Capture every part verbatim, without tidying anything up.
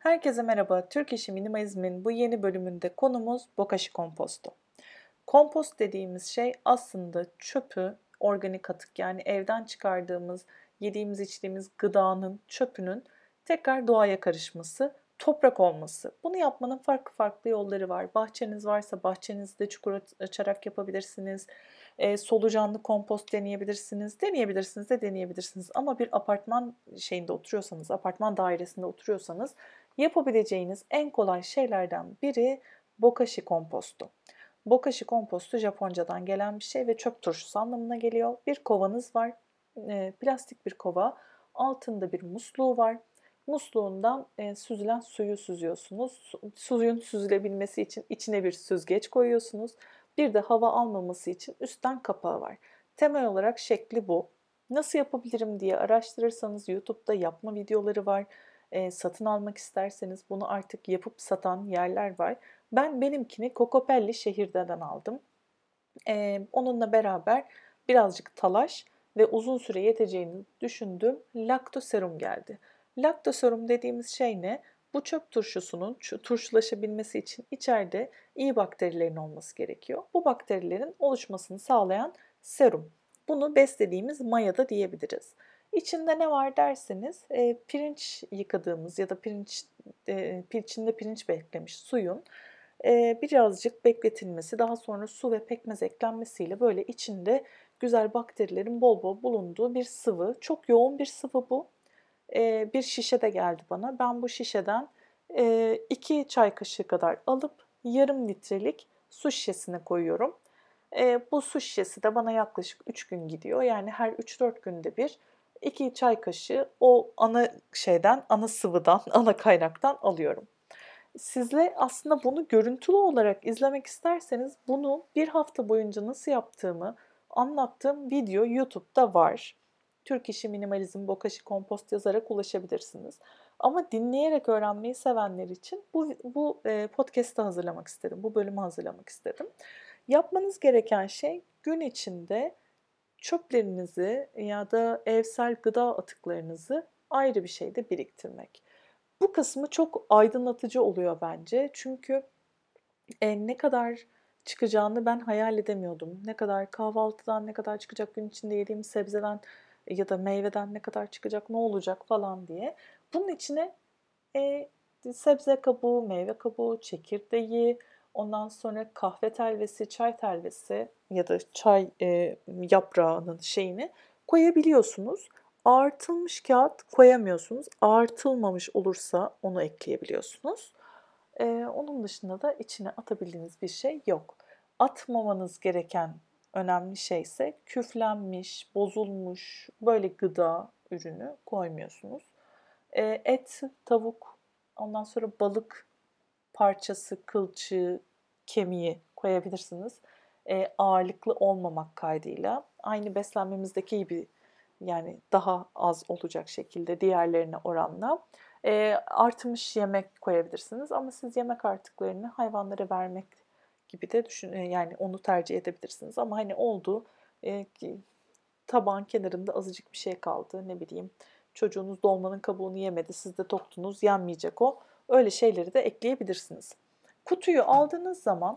Herkese merhaba. Türk İşi Minimalizm'in bu yeni bölümünde konumuz bokashi kompostu. Kompost dediğimiz şey aslında çöpü, organik atık yani evden çıkardığımız, yediğimiz içtiğimiz gıdanın çöpünün tekrar doğaya karışması, toprak olması. Bunu yapmanın farklı farklı yolları var. Bahçeniz varsa bahçenizde çukur açarak yapabilirsiniz. E, solucanlı kompost deneyebilirsiniz. Deneyebilirsiniz de deneyebilirsiniz. Ama bir apartman şeyinde oturuyorsanız, apartman dairesinde oturuyorsanız yapabileceğiniz en kolay şeylerden biri bokashi kompostu. Bokashi kompostu Japoncadan gelen bir şey ve çöp turşusu anlamına geliyor. Bir kovanız var, e, plastik bir kova, altında bir musluğu var. Musluğundan e, süzülen suyu süzüyorsunuz. Su, suyun süzülebilmesi için içine bir süzgeç koyuyorsunuz. Bir de hava almaması için üstten kapağı var. Temel olarak şekli bu. Nasıl yapabilirim diye araştırırsanız YouTube'da yapma videoları var. E, satın almak isterseniz bunu artık yapıp satan yerler var. Ben benimkini Kokopelli şehirden aldım. Ee, onunla beraber birazcık talaş ve uzun süre yeteceğini düşündüğüm laktoserum geldi. Laktoserum dediğimiz şey ne? Bu çöp turşusunun turşulaşabilmesi için içeride iyi bakterilerin olması gerekiyor. Bu bakterilerin oluşmasını sağlayan serum. Bunu beslediğimiz maya da diyebiliriz. İçinde ne var derseniz e, pirinç yıkadığımız ya da pirinç e, içinde pirinç beklemiş suyun e, birazcık bekletilmesi, daha sonra su ve pekmez eklenmesiyle böyle içinde güzel bakterilerin bol bol bulunduğu bir sıvı. Çok yoğun bir sıvı bu. E, bir şişe de geldi bana. Ben bu şişeden e, iki çay kaşığı kadar alıp yarım litrelik su şişesine koyuyorum. E, bu su şişesi de bana yaklaşık üç gün gidiyor. Yani her üç dört günde bir iki çay kaşığı o ana şeyden, ana sıvıdan, ana kaynaktan alıyorum. Sizle aslında bunu görüntülü olarak izlemek isterseniz bunu bir hafta boyunca nasıl yaptığımı anlattığım video YouTube'da var. Türk İşi Minimalizm Bokashi Kompost yazarak ulaşabilirsiniz. Ama dinleyerek öğrenmeyi sevenler için bu, bu e, podcast'ı hazırlamak istedim. Bu bölümü hazırlamak istedim. Yapmanız gereken şey gün içinde çöplerinizi ya da evsel gıda atıklarınızı ayrı bir şeyde biriktirmek. Bu kısmı çok aydınlatıcı oluyor bence. Çünkü e, ne kadar çıkacağını ben hayal edemiyordum. Ne kadar kahvaltıdan ne kadar çıkacak, gün içinde yediğim sebzeden ya da meyveden ne kadar çıkacak, ne olacak falan diye. Bunun içine e, sebze kabuğu, meyve kabuğu, çekirdeği, ondan sonra kahve telvesi, çay telvesi ya da çay e, yaprağının şeyini koyabiliyorsunuz. Ağartılmış kağıt koyamıyorsunuz. Ağartılmamış olursa onu ekleyebiliyorsunuz. E, onun dışında da içine atabildiğiniz bir şey yok. Atmamanız gereken önemli şey ise küflenmiş, bozulmuş böyle gıda ürünü koymuyorsunuz. E, et, tavuk, ondan sonra balık parçası, kılçığı, kemiği koyabilirsiniz. E, ağırlıklı olmamak kaydıyla. Aynı beslenmemizdeki gibi yani daha az olacak şekilde diğerlerine oranla. E, artmış yemek koyabilirsiniz ama siz yemek artıklarını hayvanlara vermek gibi de düşün yani onu tercih edebilirsiniz. Ama hani oldu e, tabağın kenarında azıcık bir şey kaldı. Ne bileyim çocuğunuz dolmanın kabuğunu yemedi. Siz de toktunuz yenmeyecek o. Öyle şeyleri de ekleyebilirsiniz. Kutuyu aldığınız zaman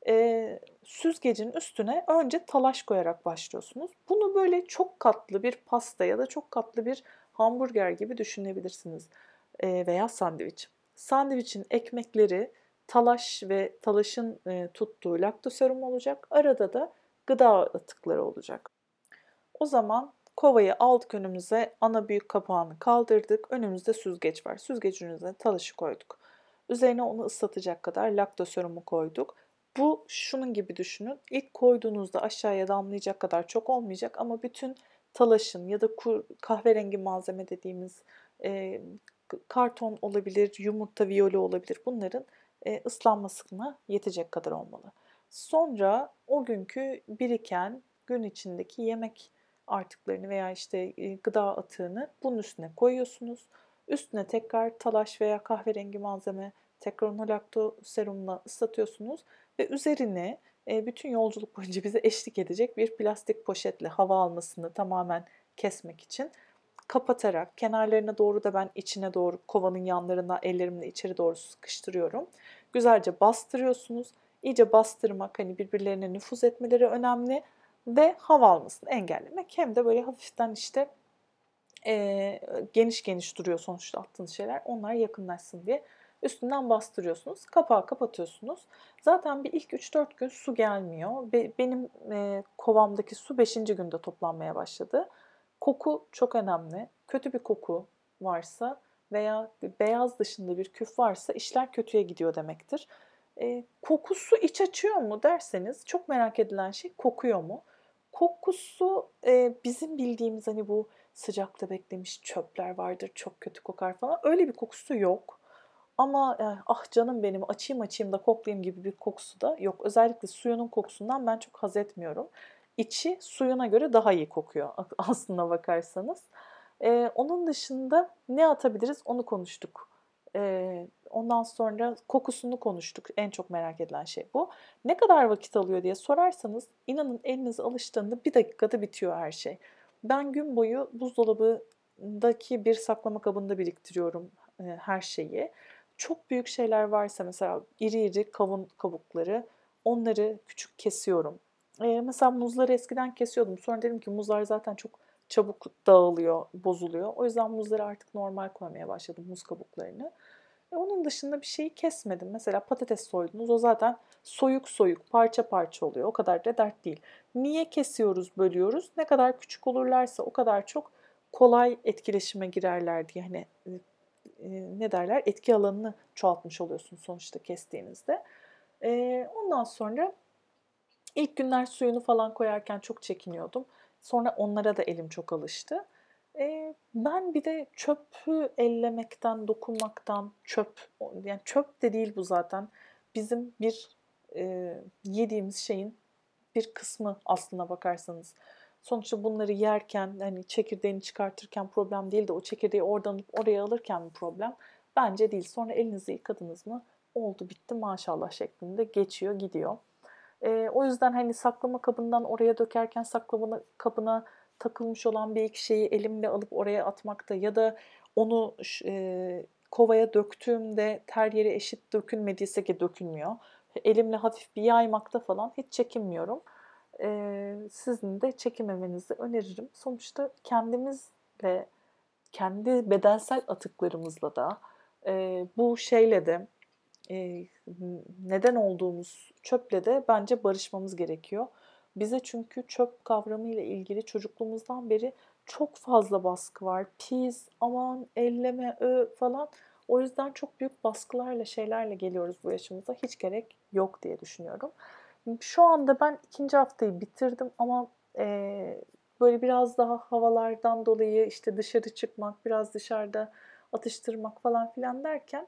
e, süzgecin üstüne önce talaş koyarak başlıyorsunuz. Bunu böyle çok katlı bir pasta ya da çok katlı bir hamburger gibi düşünebilirsiniz. E, veya sandviç. Sandviçin ekmekleri talaş ve talaşın e, tuttuğu laktoserum olacak. Arada da gıda atıkları olacak. O zaman kovayı aldık önümüze, ana büyük kapağını kaldırdık. Önümüzde süzgeç var. Süzgecin üzerine talaşı koyduk. Üzerine onu ıslatacak kadar laktoserumu koyduk. Bu şunun gibi düşünün. İlk koyduğunuzda aşağıya damlayacak kadar çok olmayacak ama bütün talaşın ya da kur, kahverengi malzeme dediğimiz e, karton olabilir, yumurta viyoli olabilir. Bunların e, ıslanmasına yetecek kadar olmalı. Sonra o günkü biriken gün içindeki yemek artıklarını veya işte e, gıda atığını bunun üstüne koyuyorsunuz. Üstüne tekrar talaş veya kahverengi malzeme, tekrar onu lakto serumla ıslatıyorsunuz ve üzerine e, bütün yolculuk boyunca bize eşlik edecek bir plastik poşetle hava almasını tamamen kesmek için kapatarak, kenarlarına doğru da ben içine doğru kovanın yanlarına ellerimle içeri doğru sıkıştırıyorum. Güzelce bastırıyorsunuz. İyice bastırmak, hani birbirlerine nüfuz etmeleri önemli ve hava almasını engellemek. Hem de böyle hafiften işte e, geniş geniş duruyor sonuçta attığınız şeyler. Onlar yakınlaşsın diye üstünden bastırıyorsunuz. Kapağı kapatıyorsunuz. Zaten bir ilk üç dört gün su gelmiyor. Be- benim e, kovamdaki su beşinci günde toplanmaya başladı. Koku çok önemli. Kötü bir koku varsa veya beyaz dışında bir küf varsa işler kötüye gidiyor demektir. E, kokusu iç açıyor mu derseniz çok merak edilen şey kokuyor mu? Kokusu e, bizim bildiğimiz hani bu sıcakta beklemiş çöpler vardır çok kötü kokar falan öyle bir kokusu yok. Ama e, ah canım benim açayım açayım da koklayayım gibi bir kokusu da yok. Özellikle suyunun kokusundan ben çok haz etmiyorum. İçi suyuna göre daha iyi kokuyor aslına bakarsanız. Ee, onun dışında ne atabiliriz onu konuştuk. Ee, ondan sonra kokusunu konuştuk. En çok merak edilen şey bu. Ne kadar vakit alıyor diye sorarsanız inanın eliniz alıştığında bir dakikada bitiyor her şey. Ben gün boyu buzdolabındaki bir saklama kabında biriktiriyorum e, her şeyi. Çok büyük şeyler varsa mesela iri iri kavun kabukları onları küçük kesiyorum. Ee, mesela muzları eskiden kesiyordum. Sonra dedim ki muzlar zaten çok çabuk dağılıyor, bozuluyor. O yüzden muzları artık normal koymaya başladım, muz kabuklarını. E onun dışında bir şeyi kesmedim. Mesela patates soydunuz, o zaten soyuk soyuk, parça parça oluyor. O kadar da dert değil. Niye kesiyoruz, bölüyoruz? Ne kadar küçük olurlarsa o kadar çok kolay etkileşime girerler diye. Hani e, e, ne derler? Etki alanını çoğaltmış oluyorsun sonuçta kestiğinizde. E, ondan sonra İlk günler suyunu falan koyarken çok çekiniyordum. Sonra onlara da elim çok alıştı. Eee, ben bir de çöpü ellemekten, dokunmaktan, çöp, yani çöp de değil bu zaten. Bizim bir eee, yediğimiz şeyin bir kısmı aslına bakarsanız. Sonuçta bunları yerken, hani çekirdeğini çıkartırken problem değil de o çekirdeği oradan oraya alırken bir problem. Bence değil. Sonra elinizi yıkadınız mı oldu bitti maşallah şeklinde geçiyor gidiyor. Eee, o yüzden hani saklama kabından oraya dökerken saklama kabına takılmış olan bir iki şeyi elimle alıp oraya atmakta ya da onu eee, kovaya döktüğümde her yere eşit dökülmediyse ki dökülmüyor. Elimle hafif bir yaymakta falan hiç çekinmiyorum. Eee, sizin de çekinmemenizi öneririm. Sonuçta kendimizle, kendi bedensel atıklarımızla da eee, bu şeyle de eee, neden olduğumuz çöple de bence barışmamız gerekiyor. Bize çünkü çöp kavramı ile ilgili çocukluğumuzdan beri çok fazla baskı var. Pis, aman, elleme, ö falan. O yüzden çok büyük baskılarla, şeylerle geliyoruz bu yaşımıza. Hiç gerek yok diye düşünüyorum. Şu anda ben ikinci haftayı bitirdim ama eee, böyle biraz daha havalardan dolayı işte dışarı çıkmak, biraz dışarıda atıştırmak falan filan derken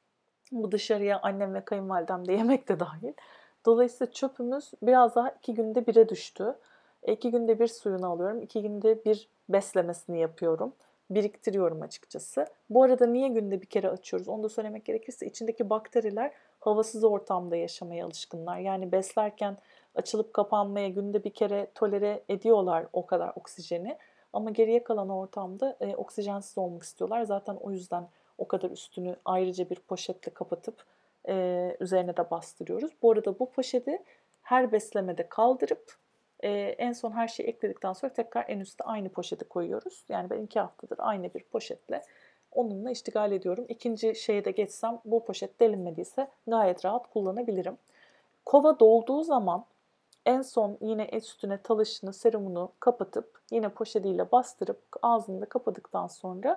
bu dışarıya annem ve kayınvalidem de yemek de dahil. Dolayısıyla çöpümüz biraz daha iki günde bire düştü. E, iki günde bir suyunu alıyorum. İki günde bir beslemesini yapıyorum. Biriktiriyorum açıkçası. Bu arada niye günde bir kere açıyoruz? Onu da söylemek gerekirse içindeki bakteriler havasız ortamda yaşamaya alışkınlar. Yani beslerken açılıp kapanmaya günde bir kere tolere ediyorlar o kadar oksijeni. Ama geriye kalan ortamda e, oksijensiz olmak istiyorlar. Zaten o yüzden o kadar üstünü ayrıca bir poşetle kapatıp e, üzerine de bastırıyoruz. Bu arada bu poşeti her beslemede kaldırıp e, en son her şeyi ekledikten sonra tekrar en üstte aynı poşeti koyuyoruz. Yani ben iki haftadır aynı bir poşetle onunla iştigal ediyorum. İkinci şeye de geçsem bu poşet delinmediyse gayet rahat kullanabilirim. Kova dolduğu zaman en son yine üstüne talışını, serumunu kapatıp yine poşetiyle bastırıp ağzını da kapadıktan sonra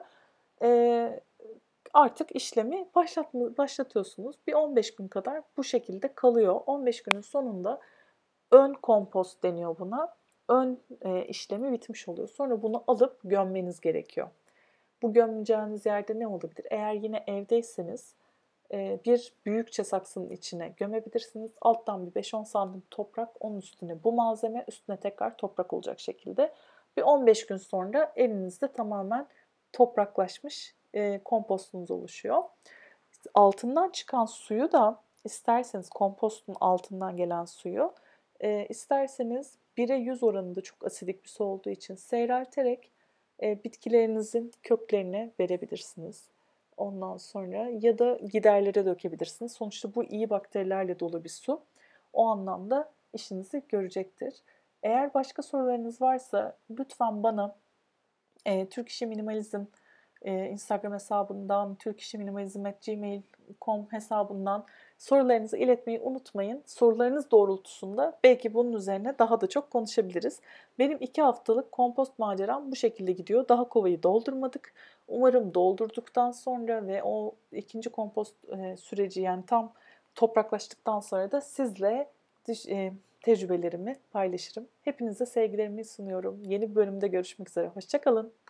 e, artık işlemi başlat, başlatıyorsunuz. Bir on beş gün kadar bu şekilde kalıyor. on beş günün sonunda ön kompost deniyor buna. Ön e, işlemi bitmiş oluyor. Sonra bunu alıp gömmeniz gerekiyor. Bu gömeceğiniz yerde ne olabilir? Eğer yine evdeyseniz e, bir büyükçe saksının içine gömebilirsiniz. Alttan bir beş on santim toprak, onun üstüne bu malzeme, üstüne tekrar toprak olacak şekilde. Bir on beş gün sonra elinizde tamamen topraklaşmış e, kompostunuz oluşuyor. Altından çıkan suyu da isterseniz kompostun altından gelen suyu e, isterseniz bire yüz oranında çok asidik bir su olduğu için seyrelterek e, bitkilerinizin köklerine verebilirsiniz. Ondan sonra ya da giderlere dökebilirsiniz. Sonuçta bu iyi bakterilerle dolu bir su. O anlamda işinizi görecektir. Eğer başka sorularınız varsa lütfen bana e, Türk İşi Minimalizm e, Instagram hesabından, türkişiminimalizm at gmail nokta com hesabından sorularınızı iletmeyi unutmayın. Sorularınız doğrultusunda belki bunun üzerine daha da çok konuşabiliriz. Benim iki haftalık kompost maceram bu şekilde gidiyor. Daha kovayı doldurmadık. Umarım doldurduktan sonra ve o ikinci kompost e, süreci, yani tam topraklaştıktan sonra da sizle dış- e, tecrübelerimi paylaşırım. Hepinize sevgilerimi sunuyorum. Yeni bir bölümde görüşmek üzere. Hoşça kalın.